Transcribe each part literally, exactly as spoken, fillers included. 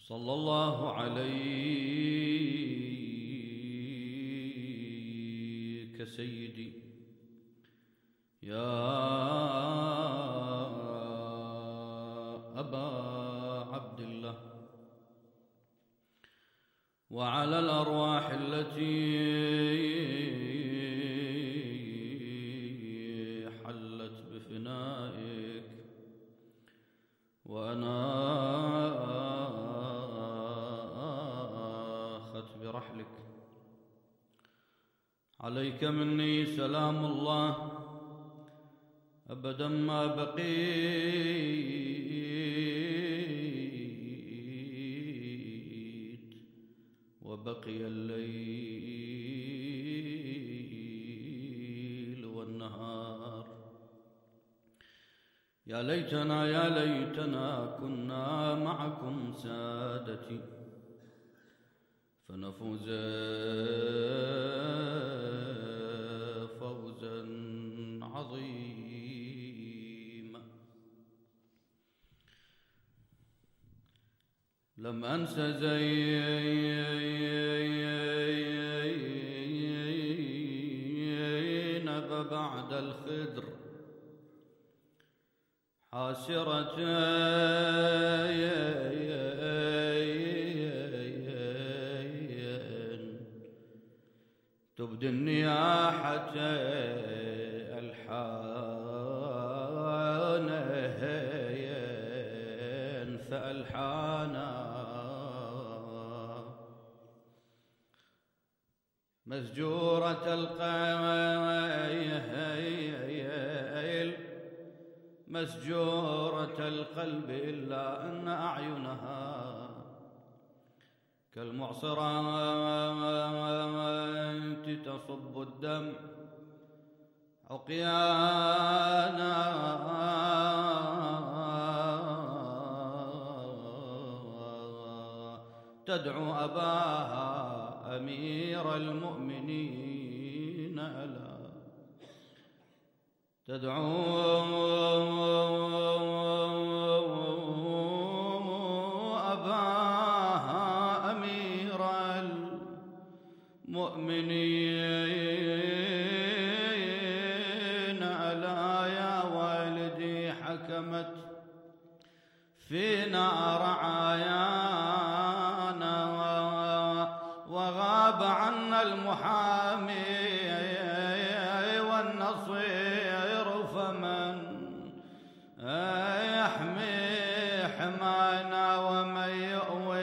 صلى الله عليك سيدي يا أبا عبد الله، وعلى الأرواح التي حلت بفنائك وأناخت برحلك، عليك مني سلام الله أبدا ما بقيت وبقي الليل والنهار. يا ليتنا يا ليتنا كنا معكم سادتي فنفوز فوزا عظيما. لم أنس زينب بعد الخدر حاسرة تبدي النياحة ألحانين فألحانا مسجورة القلب مسجورة القلب إلا أن أعينها كالمعصرات تصب الدم عقيانا تدعو أباها أمير المؤمنين ألا تدعو أباها أمير المؤمنين ألا يا والدي حكمت فينا رعايانا وغاب عنا المحامي والنصير فمن يحمي حمانا ومن يؤوي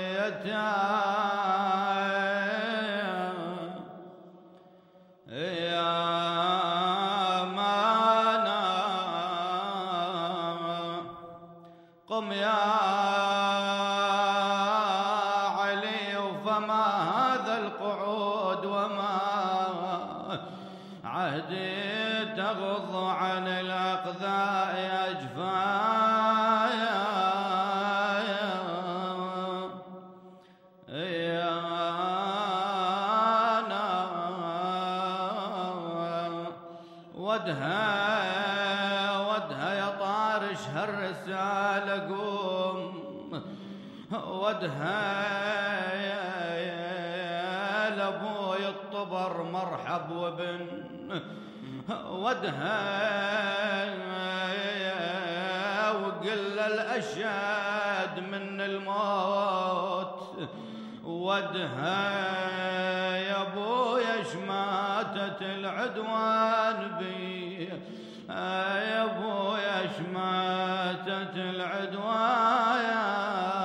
يتامانا. قم يا علي فما هذا القعود وما عهدي تغض عن الأقذاء أجفايا ودها ودها يا طارش هالرسالة قوم ودها يا لابوي الطبر مرحب وابن ودها وقل الأشهد من الموت ودها يا ابويا شماتت العدوان بي يا ابويا شماتت العدوان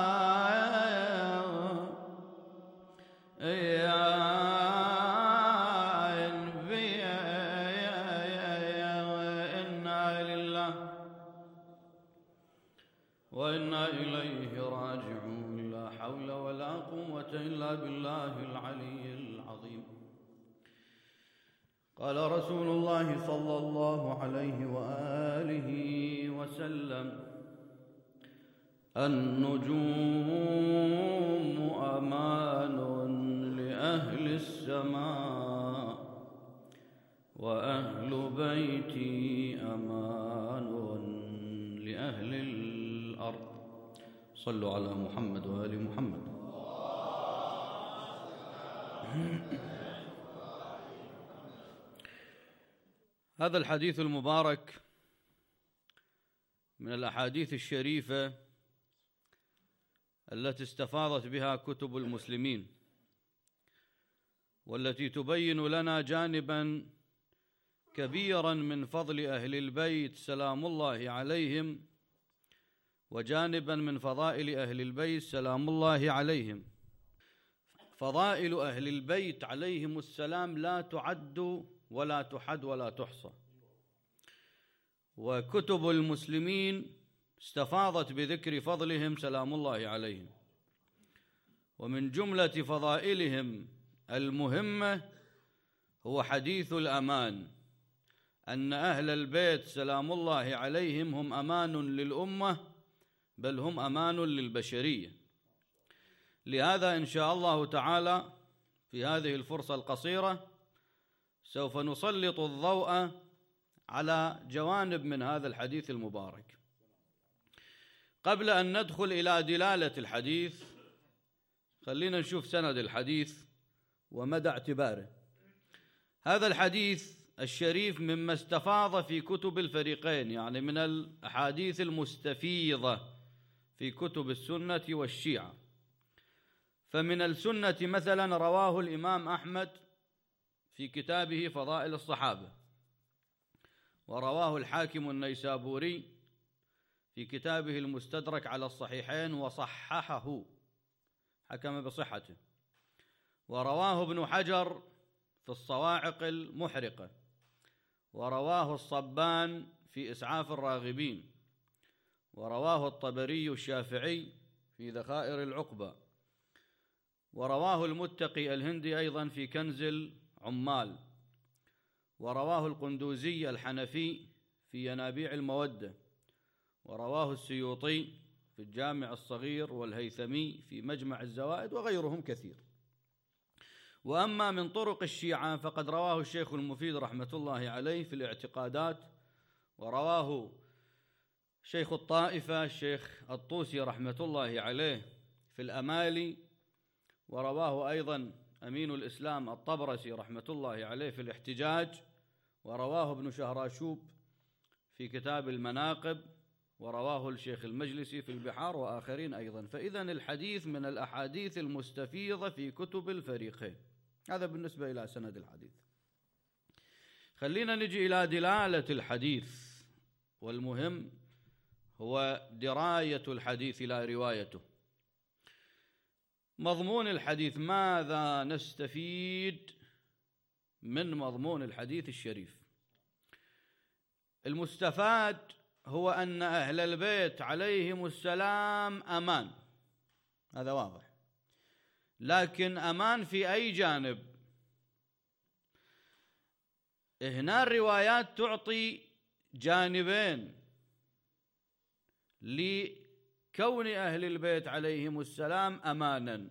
وإنا إليه راجعون. لا حول ولا قوة إلا بالله العلي العظيم. قال رسول الله صلى الله عليه وآله وسلم: النجوم أمان لأهل السماء وأهل بيتي أمان لأهل الأرض. صلوا على محمد وآل محمد. هذا الحديث المبارك من الأحاديث الشريفة التي استفاضت بها كتب المسلمين، والتي تبين لنا جانبا كبيرا من فضل أهل البيت سلام الله عليهم، وجانبا من فضائل أهل البيت سلام الله عليهم. فضائل أهل البيت عليهم السلام لا تعد ولا تحد ولا تحصى، وكتب المسلمين استفاضت بذكر فضلهم سلام الله عليهم. ومن جملة فضائلهم المهمة هو حديث الأمان، أن أهل البيت سلام الله عليهم هم أمان للأمة، بل هم أمان للبشرية. لهذا إن شاء الله تعالى في هذه الفرصة القصيرة سوف نسلط الضوء على جوانب من هذا الحديث المبارك. قبل أن ندخل إلى دلالة الحديث خلينا نشوف سند الحديث ومدى اعتباره. هذا الحديث الشريف مما استفاض في كتب الفريقين، يعني من الأحاديث المستفيضة في كتب السنة والشيعة. فمن السنة مثلا رواه الإمام أحمد في كتابه فضائل الصحابة، ورواه الحاكم النيسابوري في كتابه المستدرك على الصحيحين وصححه، حكم بصحته، ورواه ابن حجر في الصواعق المحرقة، ورواه الصبان في إسعاف الراغبين، ورواه الطبري الشافعي في ذخائر العقبة، ورواه المتقي الهندي أيضا في كنز العمال، ورواه القندوزي الحنفي في ينابيع المودة، ورواه السيوطي في الجامع الصغير، والهيثمي في مجمع الزوائد، وغيرهم كثير. وأما من طرق الشيعة فقد رواه الشيخ المفيد رحمة الله عليه في الاعتقادات، ورواه شيخ الطائفة الشيخ الطوسي رحمة الله عليه في الأمالي، ورواه أيضا أمين الإسلام الطبرسي رحمة الله عليه في الاحتجاج، ورواه ابن شهراشوب في كتاب المناقب، ورواه الشيخ المجلسي في البحار وآخرين أيضا. فإذن الحديث من الأحاديث المستفيضة في كتب الفريقين. هذا بالنسبة إلى سند الحديث. خلينا نجي إلى دلالة الحديث، والمهم هو دراية الحديث لا روايته. مضمون الحديث، ماذا نستفيد من مضمون الحديث الشريف؟ المستفاد هو أن أهل البيت عليهم السلام أمان، هذا واضح، لكن أمان في أي جانب؟ هنا الروايات تعطي جانبين لكون أهل البيت عليهم السلام أمانا.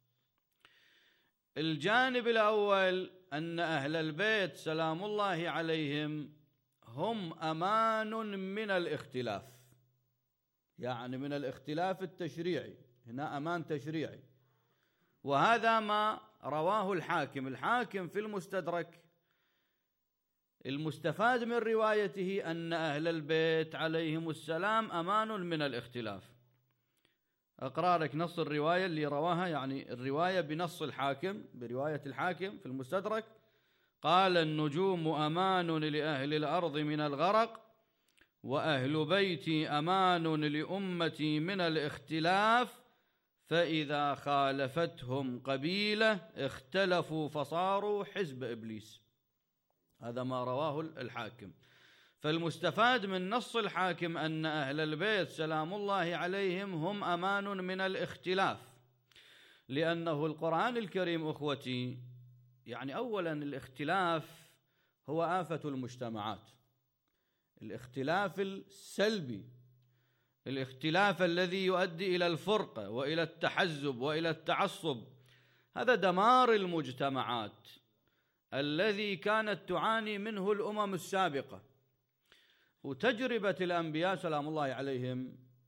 الجانب الأول أن أهل البيت سلام الله عليهم هم أمان من الاختلاف، يعني من الاختلاف التشريعي، هنا أمان تشريعي. وهذا ما رواه الحاكم الحاكم في المستدرك. المستفاد من روايته أن أهل البيت عليهم السلام أمان من الاختلاف. أقرأ لك نص الرواية اللي رواها، يعني الرواية بنص الحاكم، برواية الحاكم في المستدرك. قال: النجوم أمان لأهل الأرض من الغرق، وأهل بيتي أمان لأمتي من الاختلاف، فإذا خالفتهم قبيلة اختلفوا فصاروا حزب إبليس. هذا ما رواه الحاكم. فالمستفاد من نص الحاكم أن أهل البيت سلام الله عليهم هم أمان من الاختلاف، لأنه القرآن الكريم أخوتي، يعني أولا الاختلاف هو آفة المجتمعات، الاختلاف السلبي، الاختلاف الذي يؤدي إلى الفرقة وإلى التحزب وإلى التعصب، هذا دمار المجتمعات الذي كانت تعاني منه الأمم السابقة. وتجربة الأنبياء سلام الله عليهم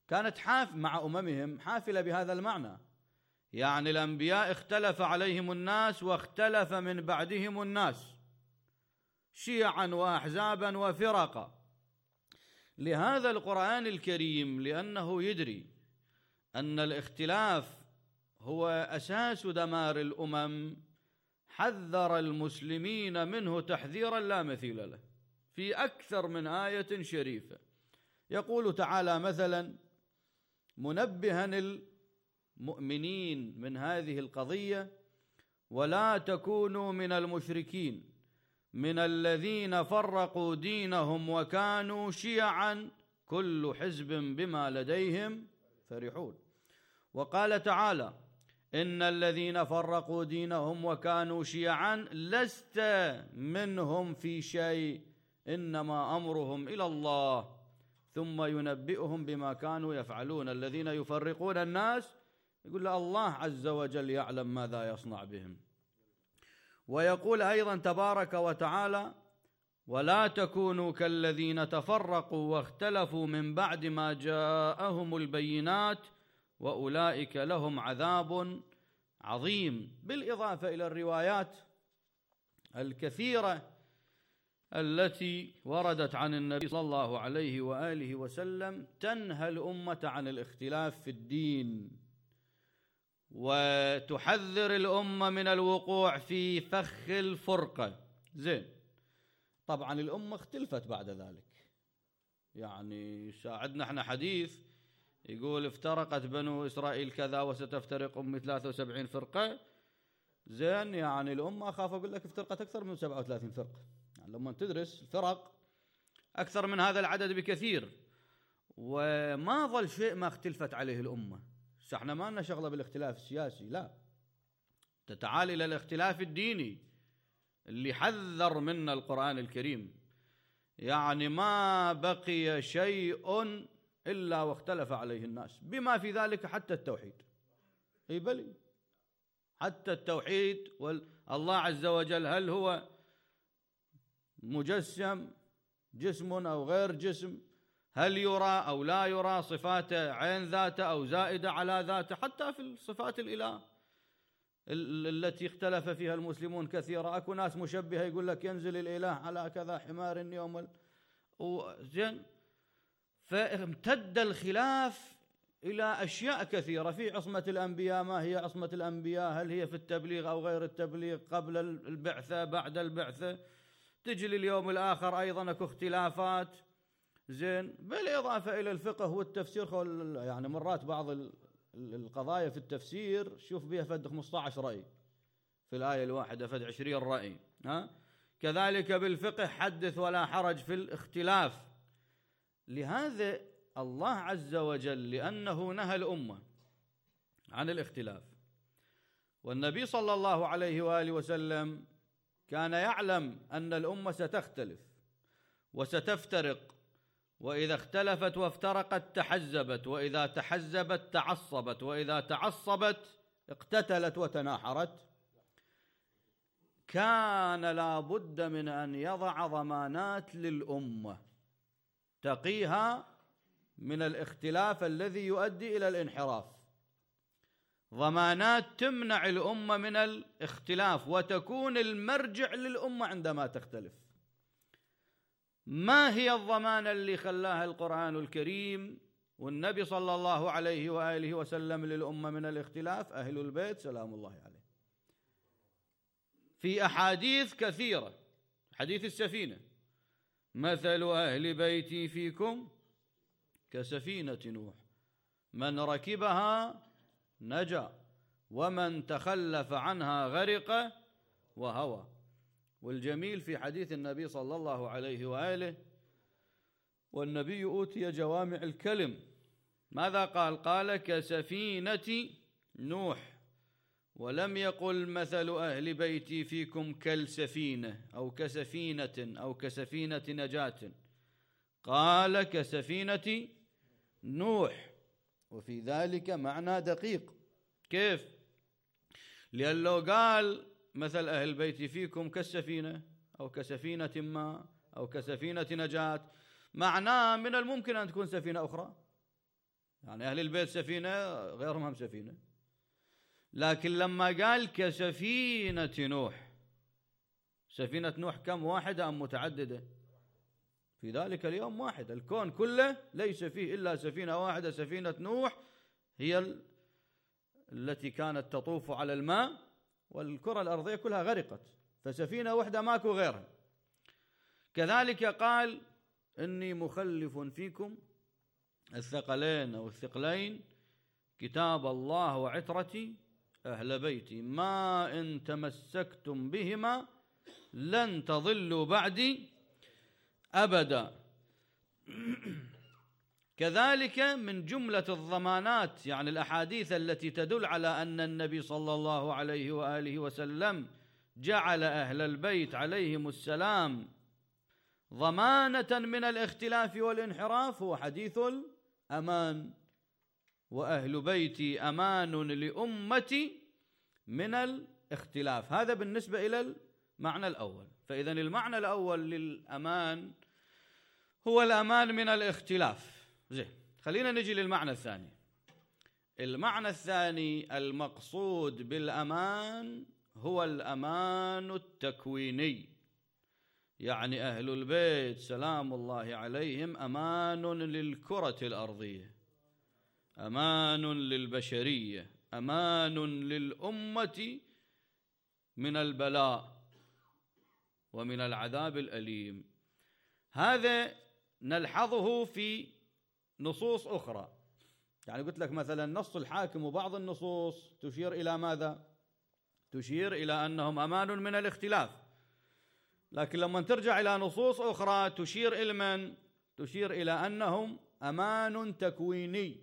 كانت حاف مع أممهم حافلة بهذا المعنى، يعني الأنبياء اختلف عليهم الناس واختلف من بعدهم الناس شيعا وأحزابا وفرقا. لهذا القرآن الكريم لأنه يدري أن الاختلاف هو أساس دمار الأمم حذر المسلمين منه تحذيرا لا مثيل له في أكثر من آية شريفة. يقول تعالى مثلا منبها المؤمنين من هذه القضية: ولا تكونوا من المشركين من الذين فرقوا دينهم وكانوا شيعا كل حزب بما لديهم فرحون. وقال تعالى: إن الذين فرقوا دينهم وكانوا شيعا لست منهم في شيء إنما أمرهم إلى الله ثم ينبئهم بما كانوا يفعلون. الذين يفرقون الناس يقول الله عز وجل يعلم ماذا يصنع بهم. ويقول أيضا تبارك وتعالى: ولا تكونوا كالذين تفرقوا واختلفوا من بعد ما جاءهم البينات وأولئك لهم عذاب عظيم. بالإضافة إلى الروايات الكثيرة التي وردت عن النبي صلى الله عليه وآله وسلم تنهى الأمة عن الاختلاف في الدين وتحذر الأمة من الوقوع في فخ الفرقة. زين، طبعا الأمة اختلفت بعد ذلك، يعني ساعدنا احنا حديث يقول افترقت بنو إسرائيل كذا وستفترق أمي ثلاثة وسبعين فرقة. زين، يعني الأمة أخاف أقول لك افترقت أكثر من سبعة وثلاثين فرقة، يعني لما تدرس الفرق أكثر من هذا العدد بكثير، وما ظل شيء ما اختلفت عليه الأمة. احنا ما لنا شغلة بالاختلاف السياسي، لا، تتعال إلى الاختلاف الديني اللي حذر منا القرآن الكريم. يعني ما بقي شيء إلا واختلف عليه الناس، بما في ذلك حتى التوحيد. اي بلي، حتى التوحيد. والله عز وجل هل هو مجسم، جسم أو غير جسم، هل يرى أو لا يرى، صفاته عين ذاته أو زائدة على ذاته، حتى في الصفات الإله التي اختلف فيها المسلمون كثيرا. أكو ناس مشبهة يقول لك ينزل الإله على كذا حمار يوم زين. فامتد الخلاف إلى أشياء كثيرة في عصمة الأنبياء. ما هي عصمة الأنبياء؟ هل هي في التبليغ أو غير التبليغ، قبل البعثة بعد البعثة؟ تجي لليوم الآخر أيضا أكو اختلافات. زين، بالإضافة إلى الفقه والتفسير. يعني مرات بعض القضايا في التفسير شوف بها فد خمسة عشر رأي في الآية الواحدة، فد عشرين رأي. ها؟ كذلك بالفقه حدث ولا حرج في الاختلاف. لهذا الله عز وجل لأنه نهى الأمة عن الاختلاف، والنبي صلى الله عليه وآله وسلم كان يعلم أن الأمة ستختلف وستفترق، وإذا اختلفت وافترقت تحزبت، وإذا تحزبت تعصبت، وإذا تعصبت اقتتلت وتناحرت. كان لا بد من أن يضع ضمانات للأمة تقيها من الاختلاف الذي يؤدي إلى الانحراف، ضمانات تمنع الأمة من الاختلاف وتكون المرجع للأمة عندما تختلف. ما هي الضمانة اللي خلاها القرآن الكريم والنبي صلى الله عليه وآله وسلم للأمة من الاختلاف؟ أهل البيت سلام الله عليه في أحاديث كثيرة. حديث السفينة: مثل أهل بيتي فيكم كسفينة نوح من ركبها نجا ومن تخلف عنها غرق وهوى. والجميل في حديث النبي صلى الله عليه وآله: والنبي أوتي جوامع الكلم. ماذا قال؟ قال كسفينة نوح، ولم يقل مثل أهل بيتي فيكم كالسفينة أو كسفينة أو كسفينة نجاة، قال كسفينة نوح. وفي ذلك معنى دقيق. كيف؟ لأن لو قال مثل أهل بيتي فيكم كالسفينة أو كسفينة ما أو كسفينة نجاة، معناه من الممكن أن تكون سفينة أخرى، يعني أهل البيت سفينة، غيرهم هم سفينة. لكن لما قال كسفينة نوح، سفينة نوح كم؟ واحدة أم متعددة؟ في ذلك اليوم واحدة. الكون كله ليس فيه إلا سفينة واحدة، سفينة نوح، هي التي كانت تطوف على الماء، والكرة الأرضية كلها غرقت، فسفينة واحدة ماكو غيرها. كذلك قال إني مخلف فيكم الثقلين أو الثقلين، كتاب الله وعترتي أهل بيتي، ما إن تمسكتم بهما لن تضلوا بعدي أبدا. كذلك من جملة الضمانات، يعني الأحاديث التي تدل على أن النبي صلى الله عليه وآله وسلم جعل أهل البيت عليهم السلام ضمانة من الاختلاف والانحراف، هو حديث الأمان: وأهل بيتي أمان لأمتي من الاختلاف. هذا بالنسبة إلى المعنى الأول. فإذن المعنى الأول للأمان هو الأمان من الاختلاف. زين، خلينا نجي للمعنى الثاني. المعنى الثاني المقصود بالأمان هو الأمان التكويني، يعني أهل البيت سلام الله عليهم أمان للكرة الأرضية، أمان للبشرية، أمان للأمة من البلاء ومن العذاب الأليم. هذا نلحظه في نصوص أخرى. يعني قلت لك مثلا نص الحاكم وبعض النصوص تشير إلى ماذا؟ تشير إلى أنهم أمان من الاختلاف. لكن لما ترجع إلى نصوص أخرى تشير إلى من؟ تشير إلى أنهم أمان تكويني،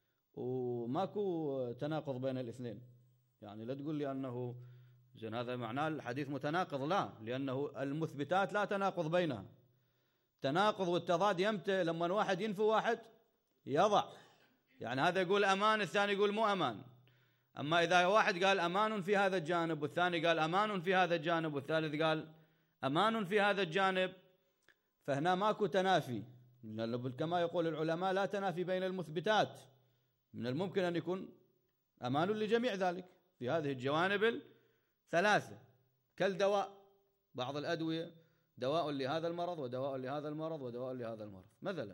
وماكو تناقض بين الاثنين. يعني لا تقول لي أنه زين هذا معناه الحديث متناقض، لا، لأنه المثبتات لا تناقض بينها. تناقض والتضاد يمتى؟ لما واحد ينفي واحد يضع، يعني هذا يقول أمان الثاني يقول مو أمان. أما إذا واحد قال أمان في هذا الجانب والثاني قال أمان في هذا الجانب والثالث قال أمان في هذا الجانب، فهنا ماكو تنافي. كما يقول العلماء لا تنافي بين المثبتات، من الممكن أن يكون أمان لجميع ذلك في هذه الجوانب الثلاثة. كالدواء، بعض الأدوية دواء لهذا المرض ودواء لهذا المرض ودواء لهذا المرض مثلا.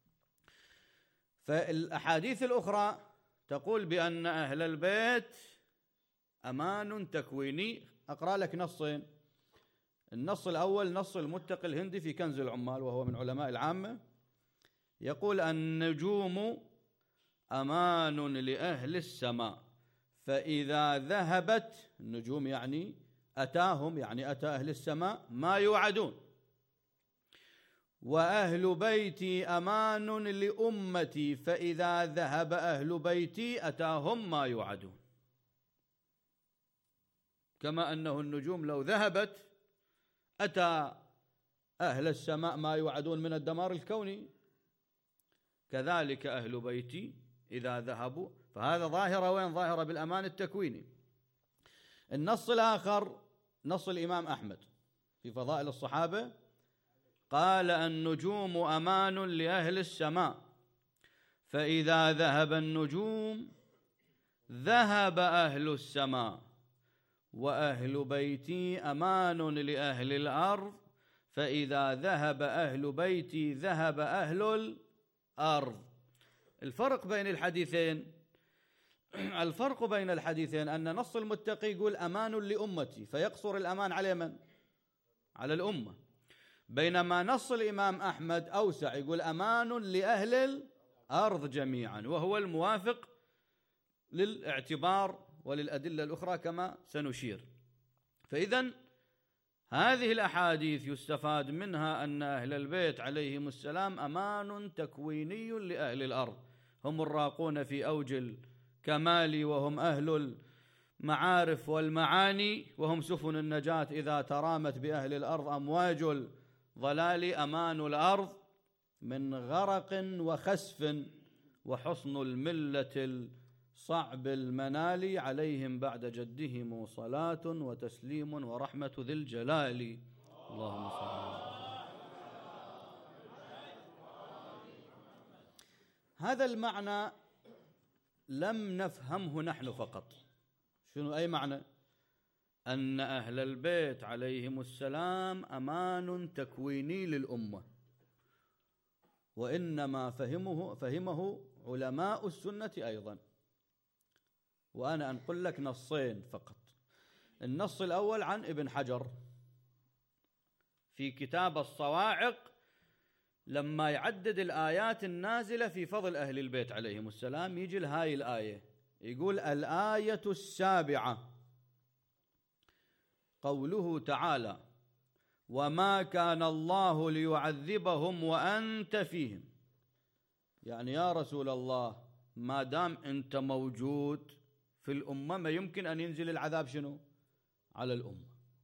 فالأحاديث الأخرى تقول بأن أهل البيت أمان تكويني. أقرأ لك نصين. النص الأول نص المتقي الهندي في كنز العمال، وهو من علماء العامة، يقول: النجوم أمان لأهل السماء، فإذا ذهبت النجوم يعني أتاهم، يعني أتى أهل السماء ما يوعدون، وأهل بيتي أمان لأمتي، فإذا ذهب أهل بيتي أتاهم ما يوعدون. كما أنه النجوم لو ذهبت أتى أهل السماء ما يوعدون من الدمار الكوني، كذلك أهل بيتي إذا ذهبوا. فهذا ظاهرة، وين ظاهرة؟ بالأمان التكويني. النص الآخر نص الإمام أحمد في فضائل الصحابة، قال: النجوم أمان لأهل السماء، فإذا ذهب النجوم ذهب أهل السماء، وأهل بيتي أمان لأهل الأرض، فإذا ذهب أهل بيتي ذهب أهل الأرض. الفرق بين الحديثين الفرق بين الحديثين أن نص المتقي يقول أمان لأمتي، فيقصر الأمان على من؟ على الأمة. بينما نص الإمام أحمد أوسع، يقول أمان لأهل الأرض جميعا، وهو الموافق للاعتبار وللأدلة الأخرى كما سنشير. فإذن هذه الأحاديث يستفاد منها أن أهل البيت عليهم السلام أمان تكويني لأهل الأرض، هم الراقون في أوج الكمال، وهم أهل المعارف والمعاني، وهم سفن النجاة إذا ترامت بأهل الأرض أمواج الضلال. أمان الأرض من غرق وخسف، وحصن الملة صعب المنال، عليهم بعد جدهم صلاة وتسليم ورحمة ذي الجلال. اللهم صل على. هذا المعنى لم نفهمه نحن فقط. شنو أي معنى؟ أن أهل البيت عليهم السلام أمان تكويني للأمة، وإنما فهمه فهمه علماء السنة أيضا. وأنا أنقل لك نصين فقط. النص الأول عن ابن حجر في كتاب الصواعق، لما يعدد الآيات النازلة في فضل أهل البيت عليهم السلام يجي لهاي الآية، يقول: الآية السابعة قوله تعالى: وما كان الله ليعذبهم وأنت فيهم. يعني يا رسول الله، ما دام أنت موجود في الأمة ما يمكن أن ينزل العذاب شنو؟ على الأمة.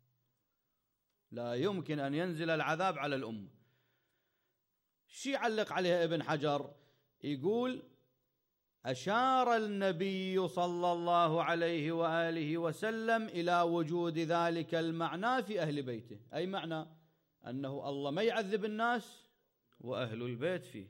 لا يمكن أن ينزل العذاب على الأمة. شي يعلق عليها ابن حجر؟ يقول: أشار النبي صلى الله عليه وآله وسلم إلى وجود ذلك المعنى في أهل بيته. أي معنى؟ أنه الله ما يعذب الناس وأهل البيت فيه،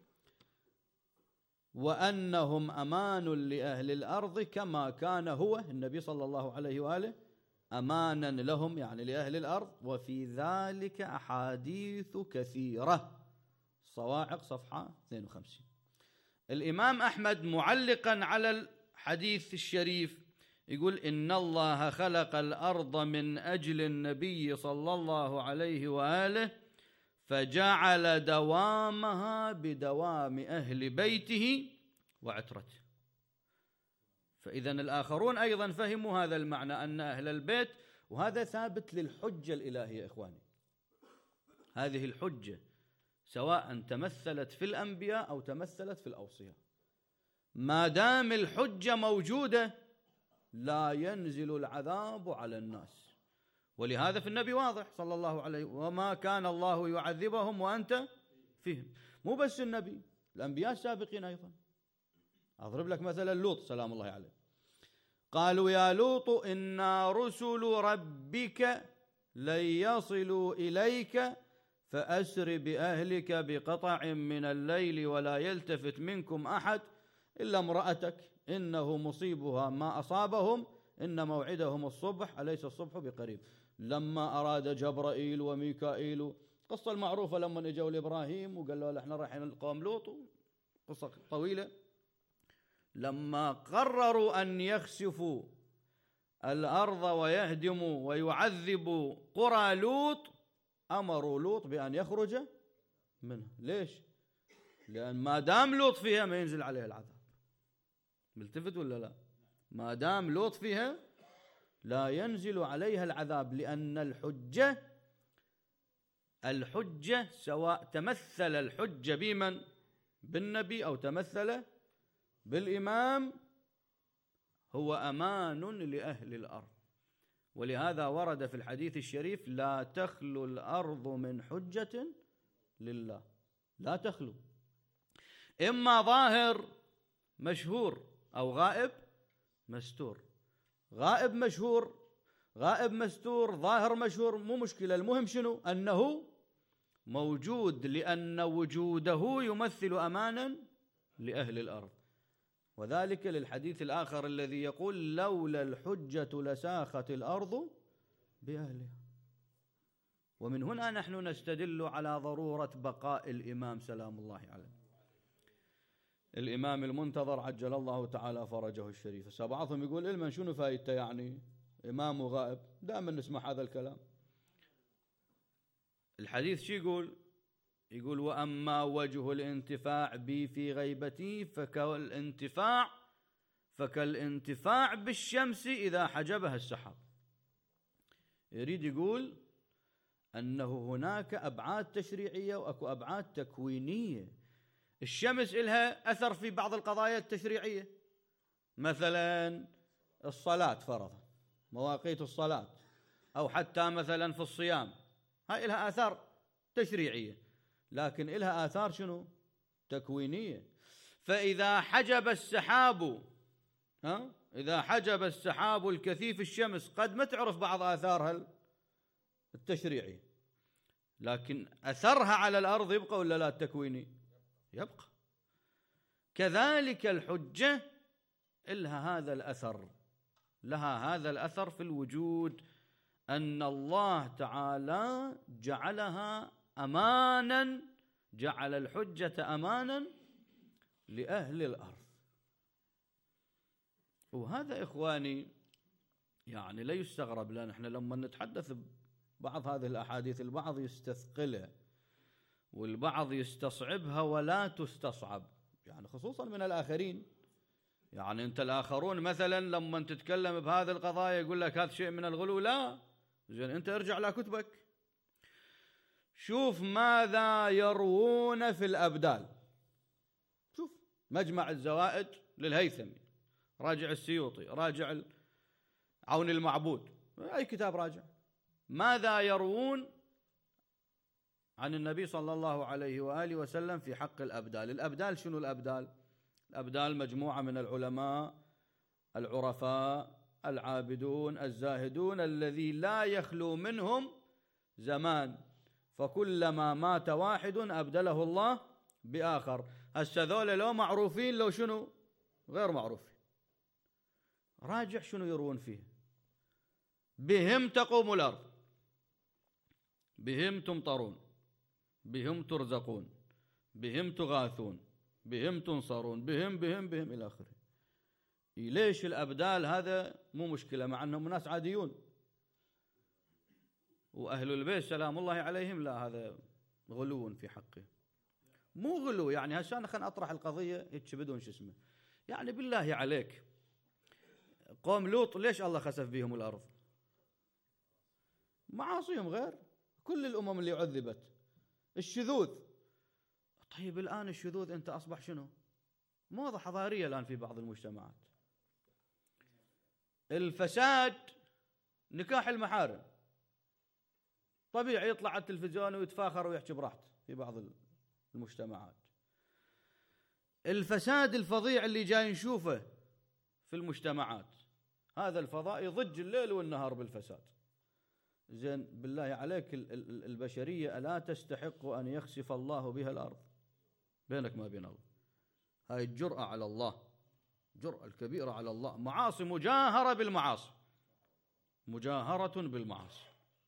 وأنهم أمان لأهل الأرض كما كان هو النبي صلى الله عليه وآله أمانا لهم، يعني لأهل الأرض. وفي ذلك أحاديث كثيرة. صواعق صفحة اثنين وخمسين. الإمام أحمد معلقا على الحديث الشريف يقول: إن الله خلق الأرض من أجل النبي صلى الله عليه وآله فجعل دوامها بدوام أهل بيته وعترته. فإذا الآخرون أيضا فهموا هذا المعنى، أن أهل البيت، وهذا ثابت للحجة الإلهية إخواني. هذه الحجة سواء تمثلت في الأنبياء أو تمثلت في الأوصياء، ما دام الحجة موجودة لا ينزل العذاب على الناس. ولهذا في النبي واضح صلى الله عليه: وما كان الله يعذبهم وأنت فيهم. مو بس النبي، الأنبياء السابقين أيضا. أضرب لك مثلا لوط سلام الله عليه، قالوا: يا لوط إنا رسل ربك لن يصلوا إليك فأسر بأهلك بقطع من الليل ولا يلتفت منكم أحد إلا امرأتك إنه مصيبها ما أصابهم إن موعدهم الصبح أليس الصبح بقريب. لما أراد جبرائيل وميكائيل، قصة المعروفة لما اجوا لإبراهيم وقالوا له احنا رايحين القوم لوط، قصة طويلة. لما قرروا أن يخسفوا الأرض ويهدموا ويعذبوا قرى لوط، أمروا لوط بأن يخرج منها. ليش؟ لأن ما دام لوط فيها ما ينزل عليه العذاب. ملتفت ولا لا؟ ما دام لوط فيها لا ينزل عليها العذاب، لأن الحجة الحجة سواء تمثل الحجة بمن؟ بالنبي أو تمثل بالإمام، هو أمان لأهل الأرض. ولهذا ورد في الحديث الشريف: لا تخلو الأرض من حجة لله. لا تخلو، إما ظاهر مشهور أو غائب مستور. غائب مشهور، غائب مستور، ظاهر مشهور، مو مشكلة. المهم شنو؟ أنه موجود، لأن وجوده يمثل أمانا لأهل الأرض. وذلك للحديث الآخر الذي يقول: لولا الحجة لساخت الأرض بأهلها. ومن هنا نحن نستدل على ضرورة بقاء الإمام سلام الله عليه، الإمام المنتظر عجل الله تعالى فرجه الشريف. بعضهم يقول: إلمن شنو فايدته يعني إمام غائب؟ دائما نسمع هذا الكلام. الحديث شو يقول؟ يقول: وأما وجه الانتفاع بي في غيبتي فكالانتفاع فكالانتفاع بالشمس إذا حجبها السحاب. يريد يقول أنه هناك أبعاد تشريعية وأكو أبعاد تكوينية. الشمس إلها أثر في بعض القضايا التشريعية، مثلا الصلاة فرضا، مواقيت الصلاة، أو حتى مثلا في الصيام، هاي إلها آثار تشريعية، لكن إلها آثار شنو؟ تكوينية. فإذا حجب السحاب ها إذا حجب السحاب الكثيف الشمس، قد ما تعرف بعض آثارها التشريعية، لكن أثرها على الأرض يبقى ولا لا؟ التكويني يبقى. كذلك الحجة لها هذا الأثر، لها هذا الأثر في الوجود، أن الله تعالى جعلها أمانا، جعل الحجة أمانا لأهل الأرض. وهذا إخواني يعني لا يستغرب، لأن احنا لما نتحدث بعض هذه الأحاديث البعض يستثقلها والبعض يستصعبها ولا تستصعب، يعني خصوصا من الآخرين. يعني أنت الآخرون مثلا لما تتكلم بهذه القضايا يقول لك هذا شيء من الغلو، لا زين أنت ارجع لكتبك شوف ماذا يروون في الأبدال، شوف مجمع الزوائد للهيثمي، راجع السيوطي، راجع عون المعبود، أي كتاب راجع، ماذا يروون عن النبي صلى الله عليه وآله وسلم في حق الأبدال. الأبدال شنو الأبدال؟ الأبدال مجموعة من العلماء العرفاء العابدون الزاهدون الذي لا يخلو منهم زمان، فكلما مات واحد أبدله الله بآخر. هسه ذولا لو معروفين لو شنو غير معروفين، راجع شنو يروون فيه. بهم تقوم الأرض، بهم تمطرون، بهم ترزقون، بهم تغاثون، بهم تنصرون، بهم بهم بهم إلى آخره. ليش الأبدال هذا مو مشكلة مع أنهم ناس عاديون، وأهل البيت سلام الله عليهم لا هذا غلو في حقه. مو غلو يعني هسه أنا خلنا أطرح القضية هيك بدون شو اسمه، يعني بالله عليك قوم لوط ليش الله خسف بهم الأرض؟ معاصيهم غير كل الأمم اللي عذبت. الشذوذ، طيب الآن الشذوذ أنت أصبح شنو؟ موضة حضارية الآن في بعض المجتمعات. الفساد، نكاح المحارم، طبيعي يطلع على التلفزيون ويتفاخر ويحكي براحته في بعض المجتمعات. الفساد الفظيع اللي جاي نشوفه في المجتمعات، هذا الفضاء يضج الليل والنهار بالفساد. زين بالله عليك البشرية ألا تستحق أن يخسف الله بها الأرض؟ بينك ما بين الله، هاي الجرأة على الله، جرأة الكبيرة على الله، معاصي مجاهرة بالمعاصي، مجاهرة بالمعاصي.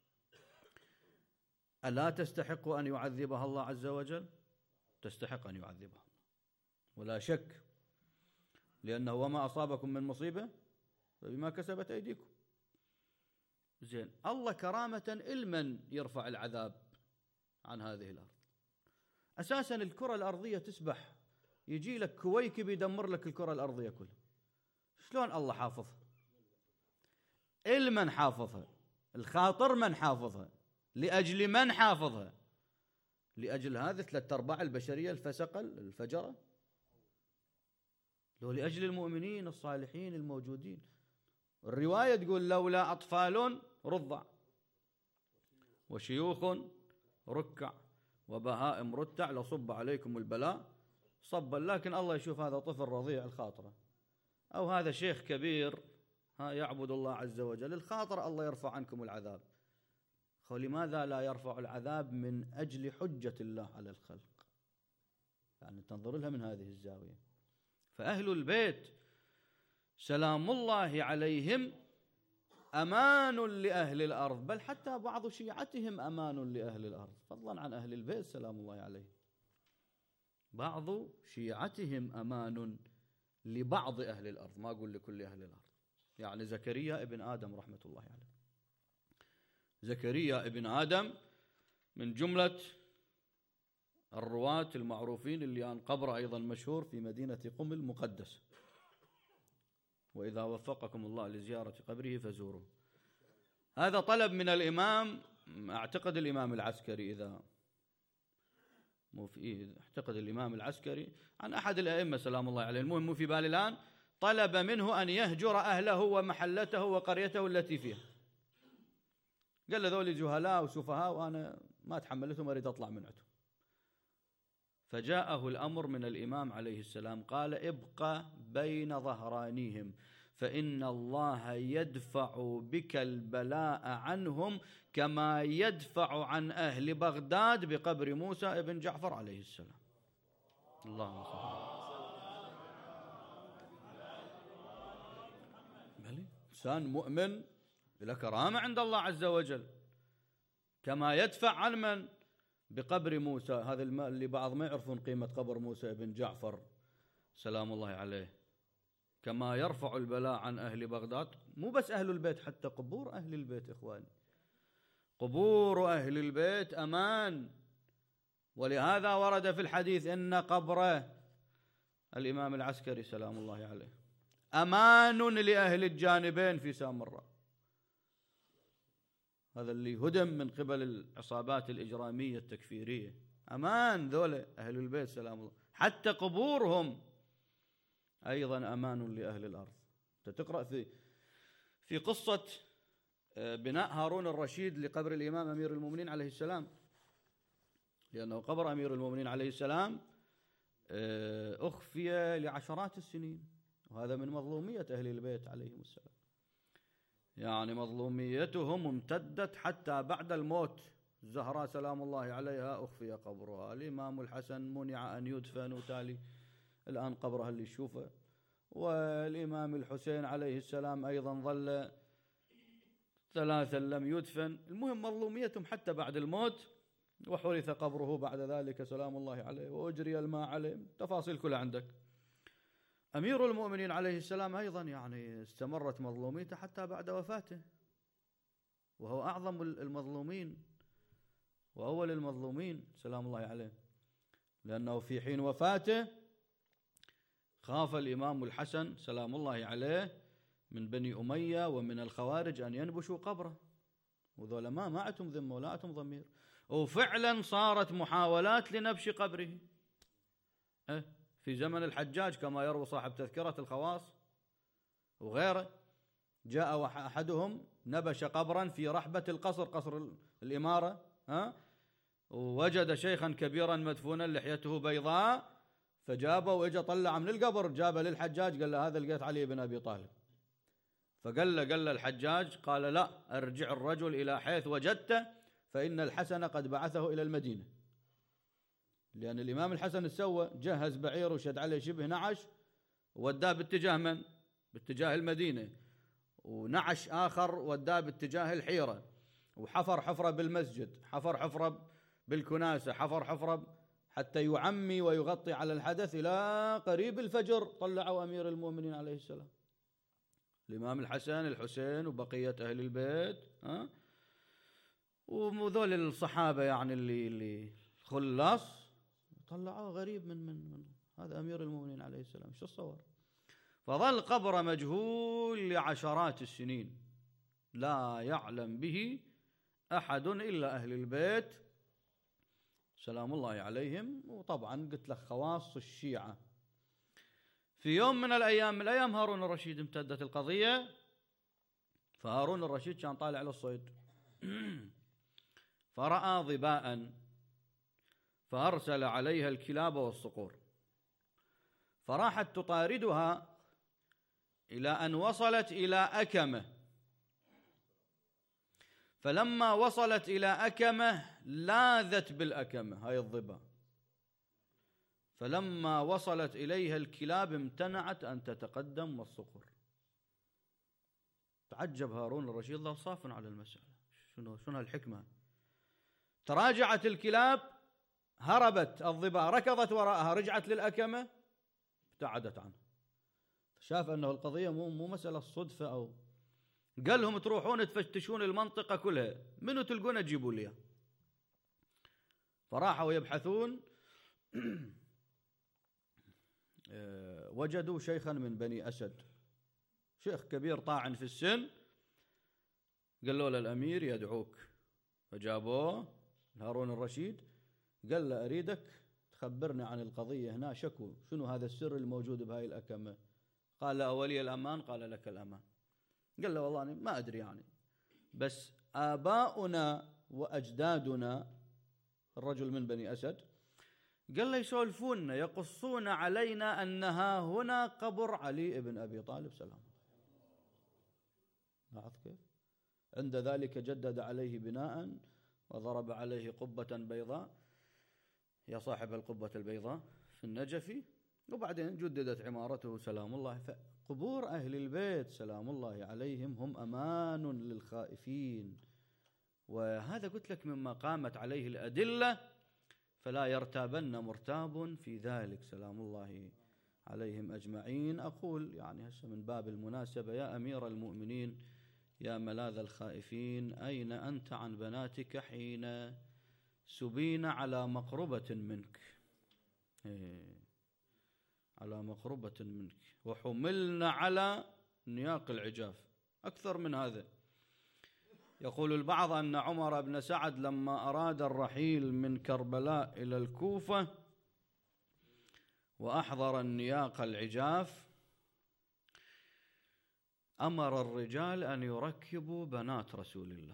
ألا تستحق أن يعذبها الله عز وجل؟ تستحق أن يعذبها ولا شك، لأنه وما أصابكم من مصيبة فبما كسبت أيديكم. زين الله كرامة لمن يرفع العذاب عن هذه الأرض؟ أساسا الكرة الأرضية تسبح، يجي لك كويكب يدمر لك الكرة الأرضية كلها، شلون الله حافظها؟ المن حافظها؟ الخاطر من حافظها؟ لأجل من حافظها؟ لأجل هذه ثلاثة أرباع البشرية الفسقة الفجرة؟ لو لأجل المؤمنين الصالحين الموجودين. الرواية تقول لولا أطفال رضع وشيوخ ركع وبهائم رتع لصب عليكم البلاء صبا. لكن الله يشوف هذا طفل رضيع الخاطرة، أو هذا شيخ كبير ها يعبد الله عز وجل، الخاطر الله يرفع عنكم العذاب. لماذا لا يرفع العذاب؟ من أجل حجة الله على الخلق، يعني تنظر لها من هذه الزاوية. فأهل البيت سلام الله عليهم أمان لأهل الأرض، بل حتى بعض شيعتهم أمان لأهل الأرض، فضلا عن أهل البيت سلام الله عليهم. بعض شيعتهم أمان لبعض أهل الأرض، ما أقول لكل أهل الأرض. يعني زكريا ابن آدم رحمة الله عليه، زكريا ابن آدم من جملة الرواة المعروفين اللي عن قبر أيضا مشهور في مدينة قم المقدس، وإذا وفقكم الله لزيارة قبره فزوروه. هذا طلب من الإمام، أعتقد الإمام العسكري، إذا مو في أعتقد الإمام العسكري عن أحد الأئمة سلام الله عليه، المهم مو في بالي الآن، طلب منه أن يهجر أهله ومحلته وقريته التي فيها. قال له ذولي جهلاء وسفهاء وأنا ما تحملتهم أريد أطلع من عندهم. فجاءه الأمر من الإمام عليه السلام قال ابقى بين ظهرانيهم فإن الله يدفع بك البلاء عنهم كما يدفع عن أهل بغداد بقبر موسى ابن جعفر عليه السلام. اللهم صل على إنسان مؤمن له كرامة عند الله عز وجل، كما يدفع عن من؟ بقبر موسى، هذا اللي بعض ما يعرفون قيمة قبر موسى بن جعفر سلام الله عليه، كما يرفع البلاء عن أهل بغداد، مو بس أهل البيت، حتى قبور أهل البيت إخواني، قبور أهل البيت أمان. ولهذا ورد في الحديث إن قبر الإمام العسكري سلام الله عليه أمان لأهل الجانبين في سامراء، هذا اللي هدم من قبل العصابات الإجرامية التكفيرية، أمان ذولا أهل البيت سلام الله، حتى قبورهم أيضا أمان لأهل الأرض. تقرأ في في قصة بناء هارون الرشيد لقبر الإمام أمير المؤمنين عليه السلام، لأنه قبر أمير المؤمنين عليه السلام أخفي لعشرات السنين، وهذا من مظلومية أهل البيت عليهم السلام، يعني مظلوميتهم امتدت حتى بعد الموت. الزهراء سلام الله عليها أخفي قبرها، الإمام الحسن منع أن يدفن وتالي الآن قبرها اللي يشوفه، والإمام الحسين عليه السلام أيضا ظل ثلاثا لم يدفن. المهم مظلوميتهم حتى بعد الموت، وحرث قبره بعد ذلك سلام الله عليه وأجري الماء عليه، تفاصيل كلها عندك. أمير المؤمنين عليه السلام أيضا يعني استمرت مظلوميته حتى بعد وفاته، وهو أعظم المظلومين وأول المظلومين سلام الله عليه، لأنه في حين وفاته خاف الإمام الحسن سلام الله عليه من بني أمية ومن الخوارج أن ينبشوا قبره، وذولا ما ما عتم ذمة ولا عتم ضمير، وفعلا صارت محاولات لنبش قبره في زمن الحجاج كما يروي صاحب تذكرة الخواص وغيره. جاء أحدهم نبش قبرا في رحبة القصر، قصر الإمارة، ها، ووجد شيخا كبيرا مدفونا لحيته بيضاء، فجابه وإجا طلع من القبر، جابه للحجاج قال له هذا لقيت علي بن أبي طالب. فقال له قال له الحجاج قال لا، ارجع الرجل إلى حيث وجدته فإن الحسن قد بعثه إلى المدينة، لأن الإمام الحسن السوى جهز بعير وشد عليه شبه نعش وداه باتجاه من؟ باتجاه المدينة، ونعش آخر وداه باتجاه الحيرة، وحفر حفرة بالمسجد، حفر حفرة بالكناسة، حفر حفرة حتى يعمي ويغطي على الحدث. إلى قريب الفجر طلعوا أمير المؤمنين عليه السلام، الإمام الحسن الحسين وبقية أهل البيت، ها، وذول الصحابة يعني اللي اللي خلاص طلعوه غريب من من من هذا أمير المؤمنين عليه السلام، شو الصور؟ فظل قبر مجهول لعشرات السنين لا يعلم به أحد إلا أهل البيت سلام الله عليهم، وطبعا قلت لك خواص الشيعة. في يوم من الأيام من الأيام هارون الرشيد امتدت القضية، فهارون الرشيد كان طالع للصيد فرأى ظباء فأرسل عليها الكلاب والصقور، فراحت تطاردها إلى أن وصلت إلى أكمة، فلما وصلت إلى أكمة لاذت بالأكمة هاي الظباء، فلما وصلت إليها الكلاب امتنعت أن تتقدم والصقور. تعجب هارون الرشيد الله صاف على المسألة، شنو شنو هالحكمة؟ تراجعت الكلاب، هربت الظباء، ركضت وراءها، رجعت للأكمة، ابتعدت عنه. شاف أنه القضية مو مو مسألة صدفة، أو قال لهم تروحون تفتشون المنطقة كلها، منو تلقونه تجيبوا لي. فراحوا يبحثون وجدوا شيخا من بني أسد، شيخ كبير طاعن في السن، قالوا له الأمير يدعوك. فجابوه هارون الرشيد، قال له أريدك تخبرني عن القضية هنا، شكو شنو هذا السر الموجود بهاي الأكمة؟ قال له أولي الأمان؟ قال لك الأمان. قال له والله أنا ما أدري يعني، بس آباؤنا وأجدادنا، الرجل من بني أسد، قال له يسولفون يقصون علينا أنها هنا قبر علي بن أبي طالب سلام. لاحظ كيف؟ عند ذلك جدد عليه بناء وضرب عليه قبة بيضاء، يا صاحب القبة البيضاء في النجف، وبعدين جددت عمارته سلام الله. قبور أهل البيت سلام الله عليهم هم أمان للخائفين، وهذا قلت لك مما قامت عليه الأدلة، فلا يرتابن مرتاب في ذلك سلام الله عليهم أجمعين. أقول يعني هسه من باب المناسبة يا أمير المؤمنين يا ملاذ الخائفين، أين أنت عن بناتك حين سبين على مقربة منك؟ على مقربة منك وحملنا على نياق العجاف. أكثر من هذا، يقول البعض أن عمر بن سعد لما أراد الرحيل من كربلاء إلى الكوفة وأحضر النياق العجاف أمر الرجال أن يركبوا بنات رسول الله.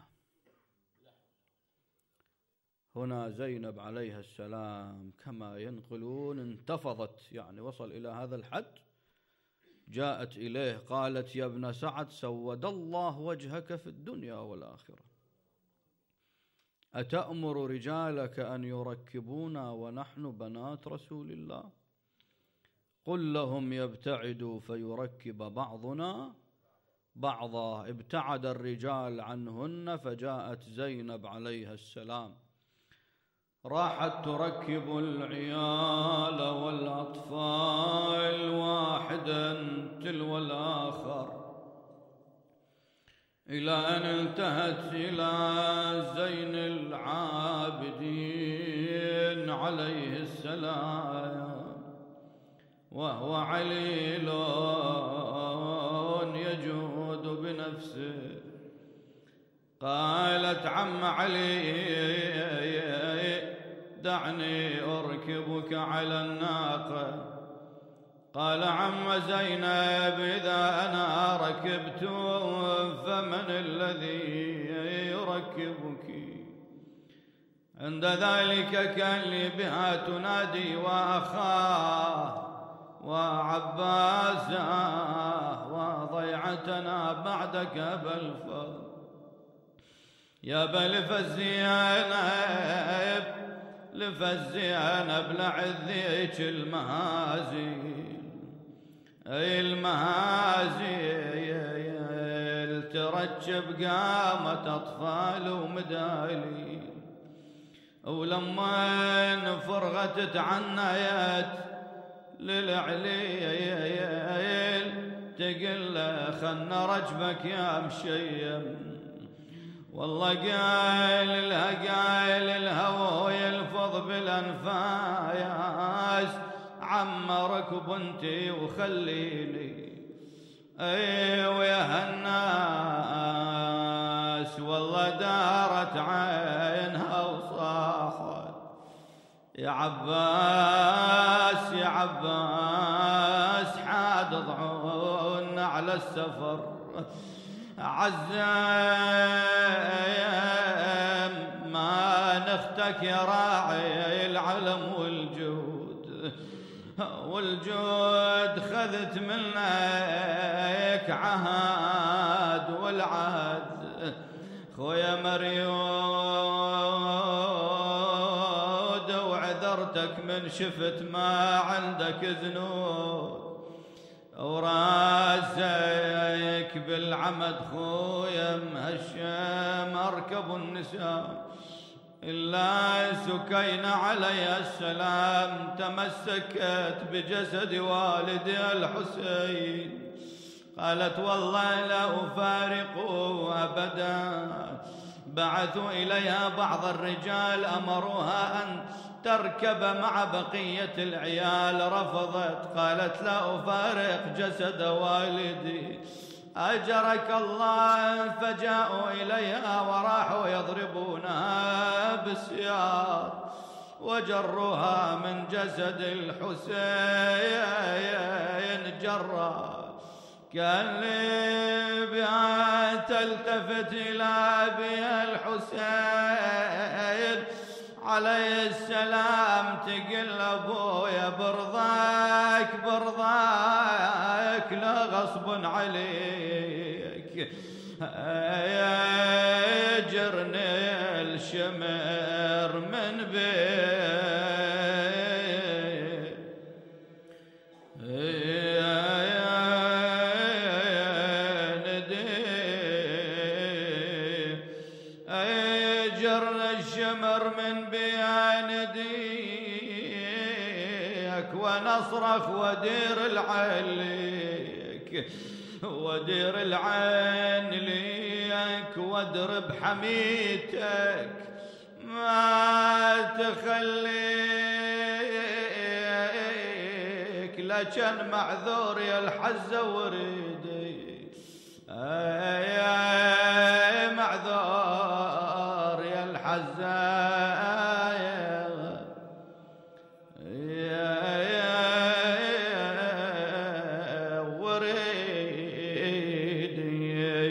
هنا زينب عليها السلام كما ينقلون انتفضت، يعني وصل إلى هذا الحد، جاءت إليه قالت يا ابن سعد سود الله وجهك في الدنيا والآخرة، أتأمر رجالك أن يركبونا ونحن بنات رسول الله؟ قل لهم يبتعدوا فيركب بعضنا بعضا. ابتعد الرجال عنهن، فجاءت زينب عليها السلام راحت تركب العيال والأطفال واحدا تلو الآخر، إلى أن انتهت إلى زين العابدين عليه السلام، وهو عليل يجود بنفسه. قالت عم علي دعني أركبك على الناقة. قال عم زينب إذا أنا ركبت فمن الذي يركبك؟ عند ذلك كان لي بها تنادي وأخاه وعباسه وضيعتنا بعدك أبا الفضل. يا بلف الزينب لف الزينب لعذيك المهازيل، اي المهازيل تركب قامت أطفال ومداليل. ولما فرغت تعنيت للعليل تقل خلنا رجبك يا مشيم. والله قايل لها قايل لها وهو يلفظ بالأنفاس عم ركب انتي وخليني. ايوه يا هالناس والله دارت عينها وصاحت يا عباس يا عباس حاد ضعونا على السفر. عزام ما نختك يا راعي العلم والجود، والجود خذت منك عهد والعهد. خويا مريود وعذرتك من شفت ما عندك ذنوب، وراسك بالعمد خويا مهشم اركب النساء. إلا سكينة علي السلام تمسكت بجسد والدي الحسين، قالت والله لا أفارقه أبدا. بعثوا إليها بعض الرجال أمروها أن تركب مع بقية العيال، رفضت قالت لا أفارق جسد والدي. أجرك الله. فجاءوا إليها وراحوا يضربونها بالسيار وجروها من جسد الحسين جرا. كان لي بها تلتفت إلى أبي الحسين عليه السلام تقل أبويا برضاك برضاك لا غصب عليك يجرني الشمر من بيت الشمر من بين يديك ونصرخ ودير العين ليك ودير العين ليك واضرب حميتك ما تخليك لكن معذور يا الحزة وريدي يا معذور يا الحزة يا وريدي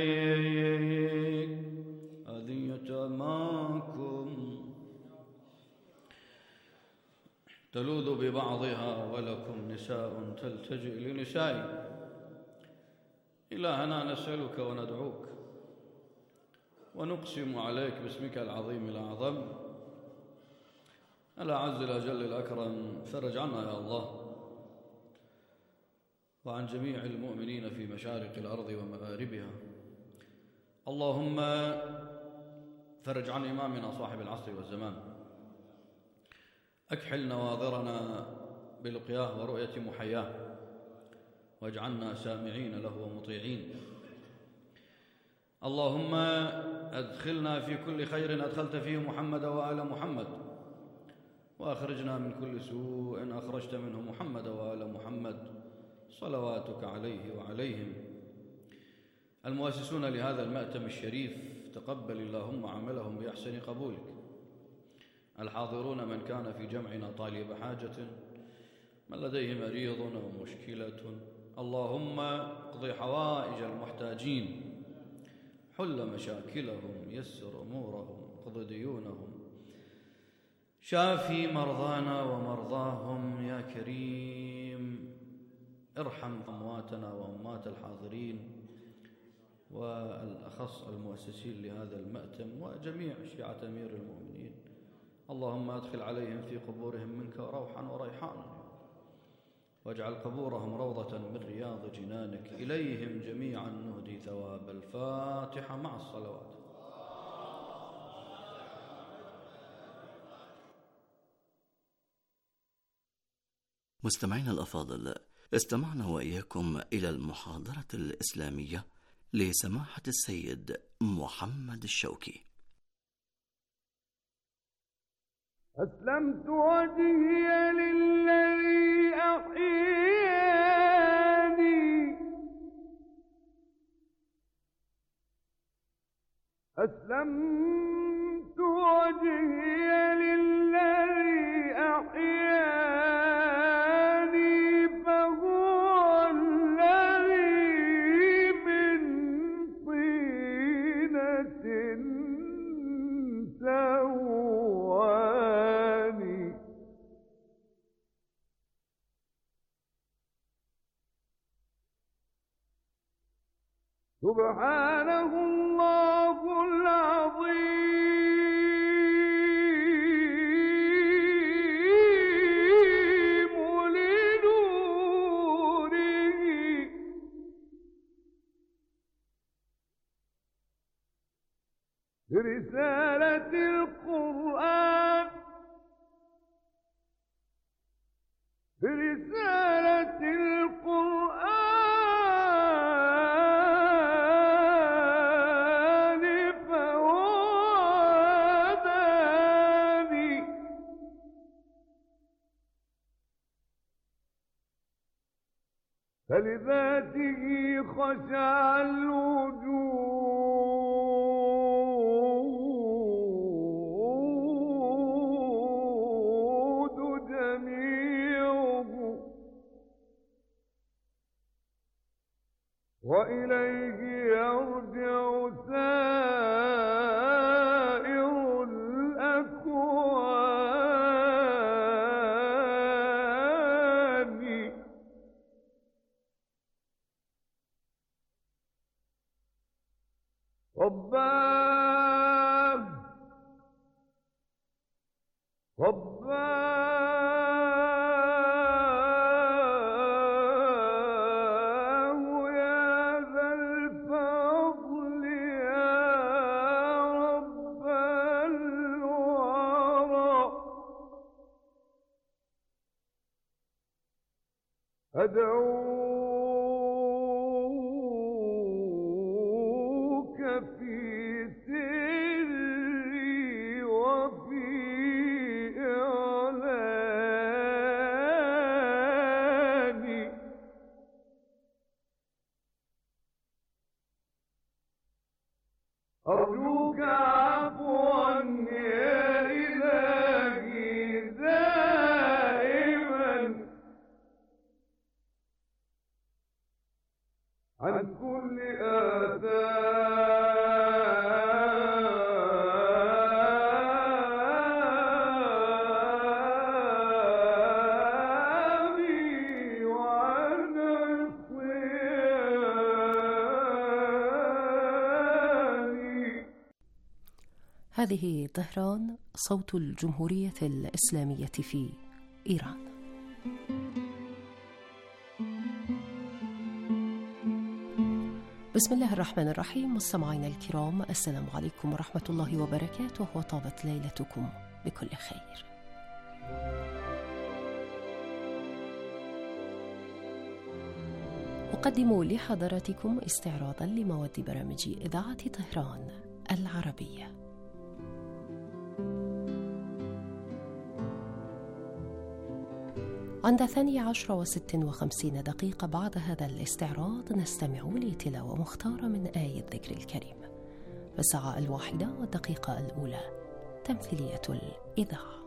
هذه يتاماكم تلوذ ببعضها ولكم نساء تلتجئ لنسائي. إلهنا نسألك وندعوك ونقسم عليك باسمك العظيم الأعظم الأعز الأجل الأكرم، فرج عنا يا الله وعن جميع المؤمنين في مشارق الأرض ومغاربها. اللهم فرج عن إمامنا صاحب العصر والزمان، أكحل نواظرنا بلقياه ورؤية محياه، واجعلنا سامعين له ومطيعين. اللهم أدخلنا في كل خير أدخلت فيه محمد وآل محمد، وأخرجنا من كل سوء أخرجت منه محمد وآل محمد، صلواتك عليه وعليهم. المؤسسون لهذا المأتم الشريف تقبل اللهم عملهم بأحسن قبولك. الحاضرون من كان في جمعنا طالب حاجة، من لديه مريض أو مشكلة، اللهم اقض حوائج المحتاجين، حل مشاكلهم، يسر أمورهم، اقض ديونهم، شافي مرضانا ومرضاهم يا كريم. ارحم أمواتنا وأموات الحاضرين، والأخص المؤسسين لهذا المأتم وجميع شيعة أمير المؤمنين. اللهم أدخل عليهم في قبورهم منك روحا وريحانا، واجعل قبورهم روضة من رياض جنانك. إليهم جميعا نهدي ثواب الفاتحة مع الصلوات. مستمعينا الأفاضل، استمعنا وإياكم إلى المحاضرة الإسلامية لسماحة السيد محمد الشوكي. أسلمت وجهي للذي أحياني، أسلمت وجهي للذي أحياني، فهو الذي من طينة سواني. سبحانه الله العظيم لنوره، برسالة القرآن، برسالة القرآن، فهو هداني. فلذاته خشع الوجود جميعه، وإليه يرجع سائر الأكوان. رباه رباه يا ذا الفضل، يا رب الورى. أدعوك في سري وفي إعلاني أرجوك عفوا يا إلهي دائما عن كل آثامي وعن عصياني. هذه طهران، صوت الجمهورية الإسلامية في إيران. بسم الله الرحمن الرحيم. مستمعينا الكرام، السلام عليكم ورحمة الله وبركاته، وطابت ليلتكم بكل خير. أقدم لحضراتكم استعراضا لمواد برامج إذاعة طهران العربية. عند الثانية عشر وست وخمسين دقيقة بعد هذا الاستعراض نستمع لتلاوة مختارة من آية الذكر الكريم. في الساعة الواحدة والدقيقة الأولى تمثيلية الإذاعة.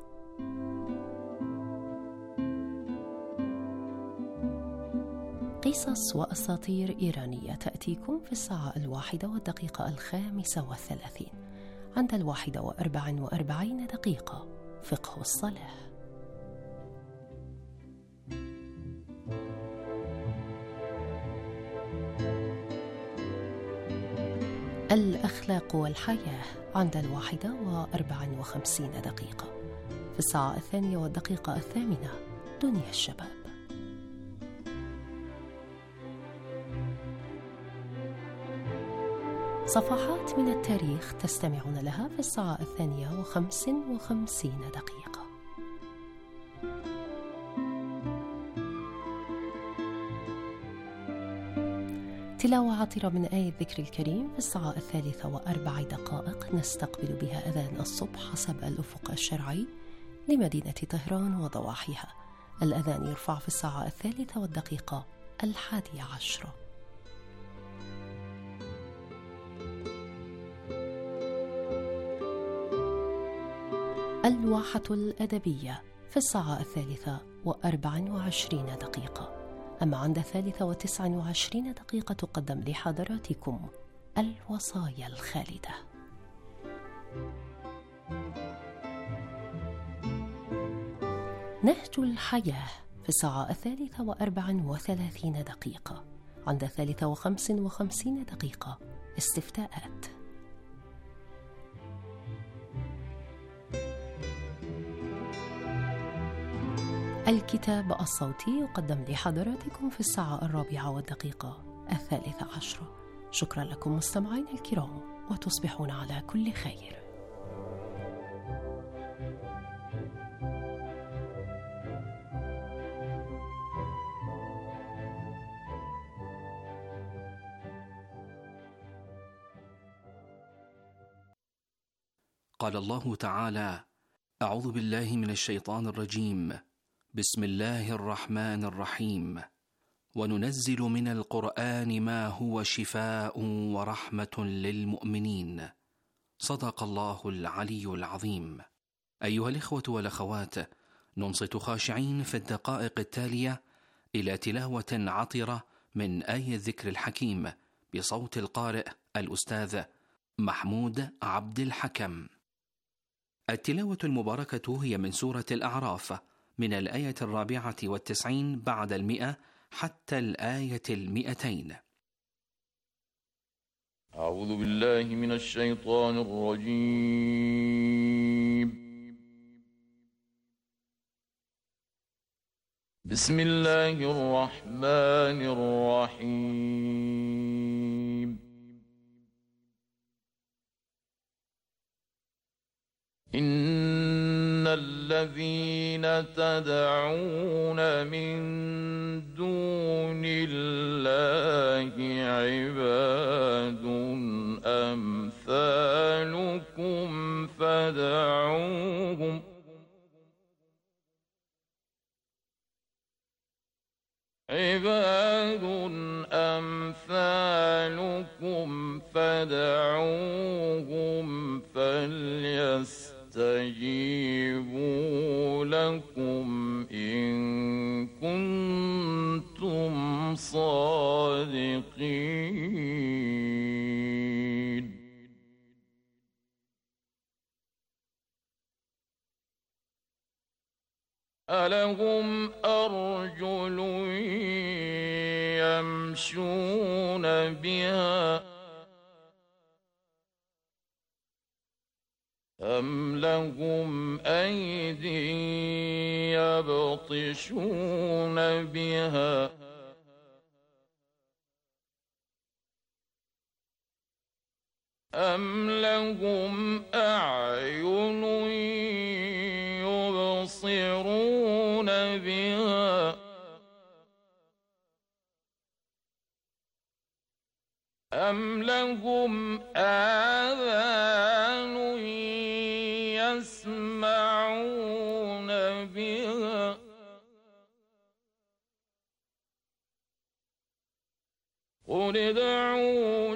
قصص وأساطير إيرانية تأتيكم في الساعة الواحدة والدقيقة الخامسة والثلاثين. عند الواحدة وأربع وأربعين دقيقة فقه الصلاة. الأخلاق والحياة عند الواحدة وأربع وخمسين دقيقة. في الساعة الثانية والدقيقة الثامنة دنيا الشباب. صفحات من التاريخ تستمعون لها في الساعة الثانية وخمس وخمسين دقيقة. تلاوة عطرة من آية الذكر الكريم في الساعة الثالثة وأربع دقائق نستقبل بها أذان الصبح حسب الأفق الشرعي لمدينة طهران وضواحيها. الأذان يرفع في الساعة الثالثة والدقيقة الحادية عشرة. الواحة الأدبية في الساعة الثالثة وأربع وعشرين دقيقة. أما عند الثالثة وتسع وعشرين دقيقة تقدم لحضراتكم الوصايا الخالدة. نهج الحياة في الساعة الثالثة وأربع وثلاثين دقيقة. عند الثالثة وخمس وخمسين دقيقة استفتاءات. الكتاب الصوتي يقدم لحضراتكم في الساعة الرابعة والدقيقة الثالثة عشرة. شكرا لكم مستمعين الكرام، وتصبحون على كل خير. قال الله تعالى: أعوذ بالله من الشيطان الرجيم، بسم الله الرحمن الرحيم، وننزل من القرآن ما هو شفاء ورحمة للمؤمنين. صدق الله العلي العظيم. أيها الإخوة والأخوات، ننصت خاشعين في الدقائق التالية إلى تلاوة عطرة من آية الذكر الحكيم بصوت القارئ الأستاذ محمود عبد الحكم. التلاوة المباركة هي من سورة الأعراف، من الآية الرابعة والتسعين بعد المئة حتى الآية المئتين. أعوذ بالله من الشيطان الرجيم. بسم الله الرحمن الرحيم. إن والذين تدعون من دون الله عباد أمثالكم فادعوهم عباد أمثالكم فادعوهم فليستجيبوا لكم إن كنتم صادقين. ألهم أرجل يمشون بها أم لهم أيد يبطشون بها أم لهم أعين يبصرون بها أم لهم آذان يسمعون بها قل ادعوا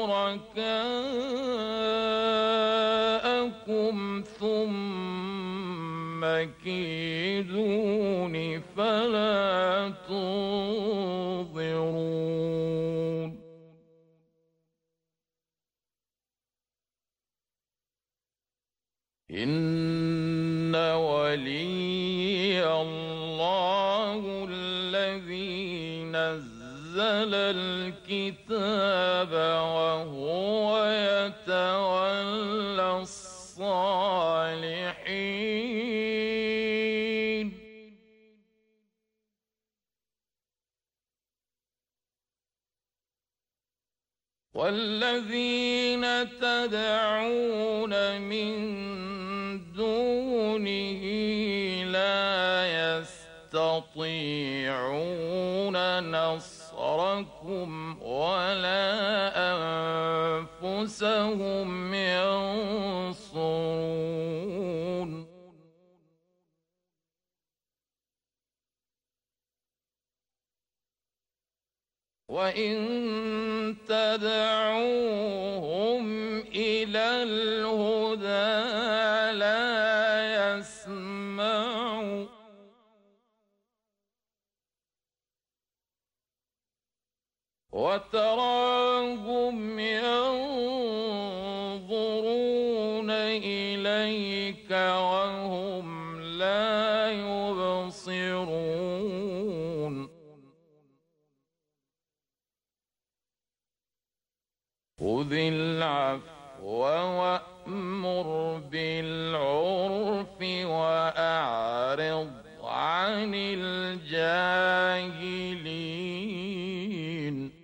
شركاءكم ثم كيدون فلا تنظرون. إن ولي الله الذي نزل الكتاب وهو يتولى الصالحين. والذين تدعون من دونه لا يستطيعون نصركم ولا أنفسهم ينصرون. وإن تدعوهم إلى الهدى لا يسمعوا وتراهم ينظرون إليك وهم لا يبصرون. خذ العفو وأمر بالعرف وأعرض عن الجاهلين.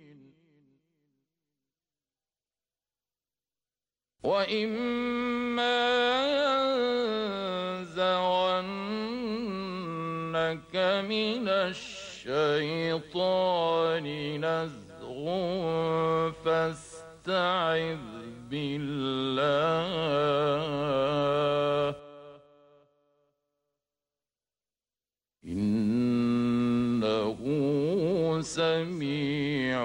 وإما ينزغنك من الشيطان نزغ فاستعذ بالله إنه سميع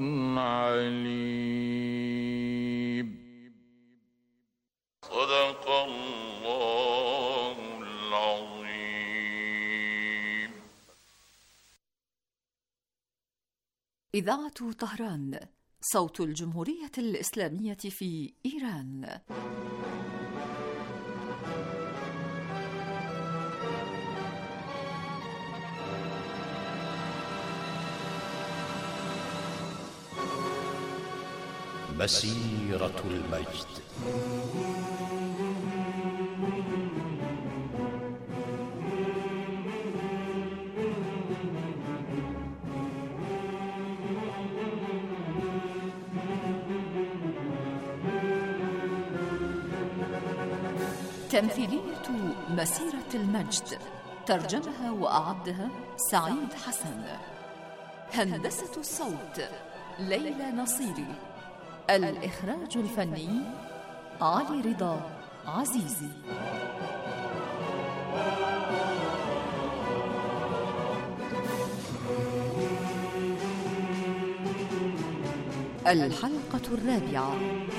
عليم. صدق الله العظيم. إذاعة طهران، صوت الجمهورية الإسلامية في إيران. مسيرة المجد. تمثيلية مسيرة المجد، ترجمها وأعدها سعيد حسن. هندسة الصوت ليلى نصيري. الإخراج الفني علي رضا عزيزي. الحلقة الرابعة.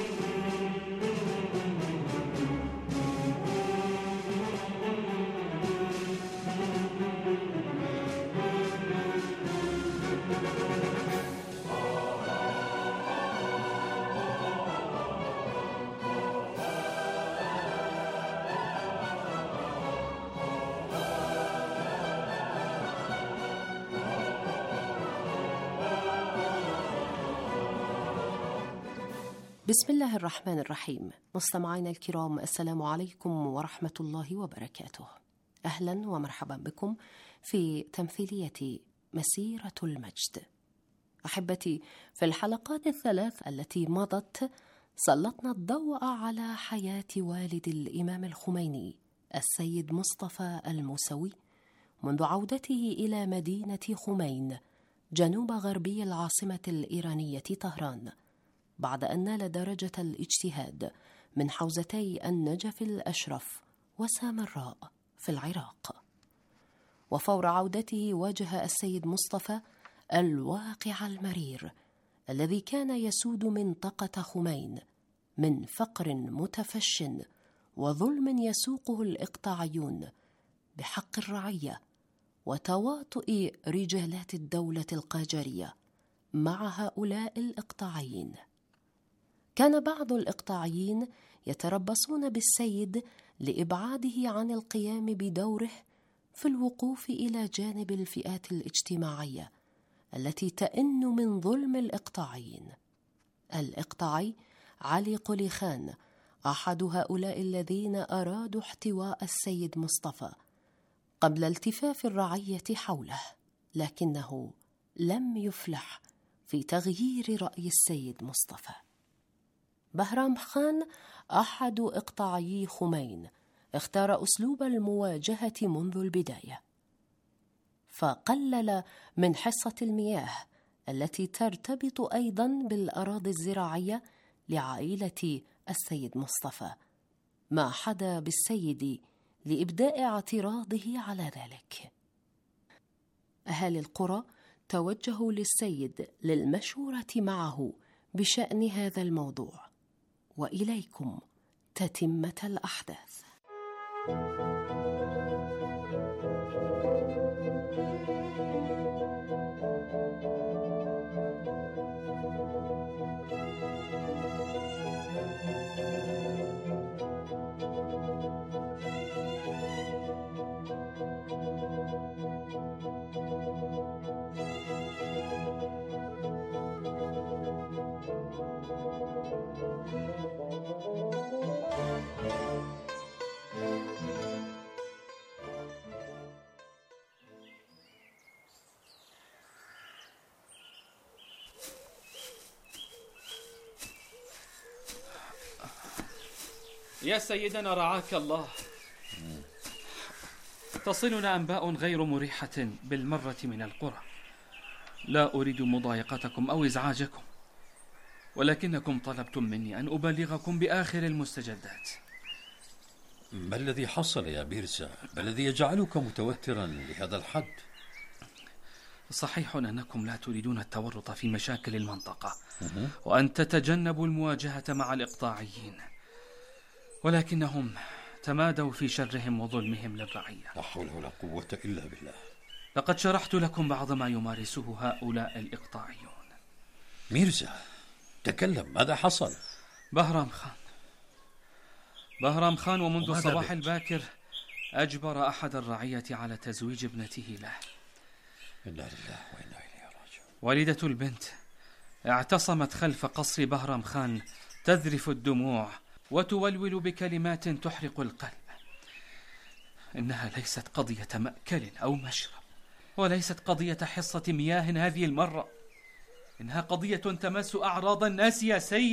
بسم الله الرحمن الرحيم. مستمعينا الكرام، السلام عليكم ورحمة الله وبركاته. أهلا ومرحبا بكم في تمثيلية مسيرة المجد. أحبتي، في الحلقات الثلاث التي مضت سلطنا الضوء على حياة والد الإمام الخميني السيد مصطفى الموسوي منذ عودته إلى مدينة خمين جنوب غربي العاصمة الإيرانية طهران، بعد أن نال درجة الاجتهاد من حوزتي النجف الأشرف وسامراء في العراق. وفور عودته واجه السيد مصطفى الواقع المرير الذي كان يسود منطقة خمين من فقر متفش وظلم يسوقه الإقطاعيون بحق الرعية وتواطؤ رجالات الدولة القاجرية مع هؤلاء الإقطاعيين. كان بعض الإقطاعيين يتربصون بالسيد لإبعاده عن القيام بدوره في الوقوف إلى جانب الفئات الاجتماعية التي تئن من ظلم الإقطاعيين. الإقطاعي علي قلي خان أحد هؤلاء الذين أرادوا احتواء السيد مصطفى قبل التفاف الرعية حوله، لكنه لم يفلح في تغيير رأي السيد مصطفى. بهرام خان أحد إقطاعيي خمين اختار أسلوب المواجهة منذ البداية، فقلل من حصة المياه التي ترتبط أيضا بالأراضي الزراعية لعائلة السيد مصطفى، ما حدا بالسيد لإبداء اعتراضه على ذلك. أهالي القرى توجهوا للسيد للمشورة معه بشأن هذا الموضوع، وإليكم تتمة الأحداث. يا سيدنا رعاك الله، تصلنا أنباء غير مريحة بالمرة من القرى. لا أريد مضايقتكم أو إزعاجكم، ولكنكم طلبتم مني أن أبلغكم بآخر المستجدات. ما الذي حصل يا بيرزا؟ ما الذي يجعلك متوترا لهذا الحد؟ صحيح أنكم لا تريدون التورط في مشاكل المنطقة وأن تتجنبوا المواجهة مع الإقطاعيين، ولكنهم تمادوا في شرهم وظلمهم للرعية. لا حول ولا قوة إلا بالله. لقد شرحت لكم بعض ما يمارسه هؤلاء الإقطاعيون. ميرزا، تكلم، ماذا حصل؟ بهرام خان بهرام خان ومنذ الصباح الباكر أجبر أحد الرعية على تزويج ابنته له. إنا لله وإنا إليه راجعون. والدة البنت اعتصمت خلف قصر بهرام خان تذرف الدموع وتولول بكلمات تحرق القلب. إنها ليست قضية مأكل أو مشرب، وليست قضية حصة مياه هذه المرة، إنها قضية تمس أعراض الناس يا سيد.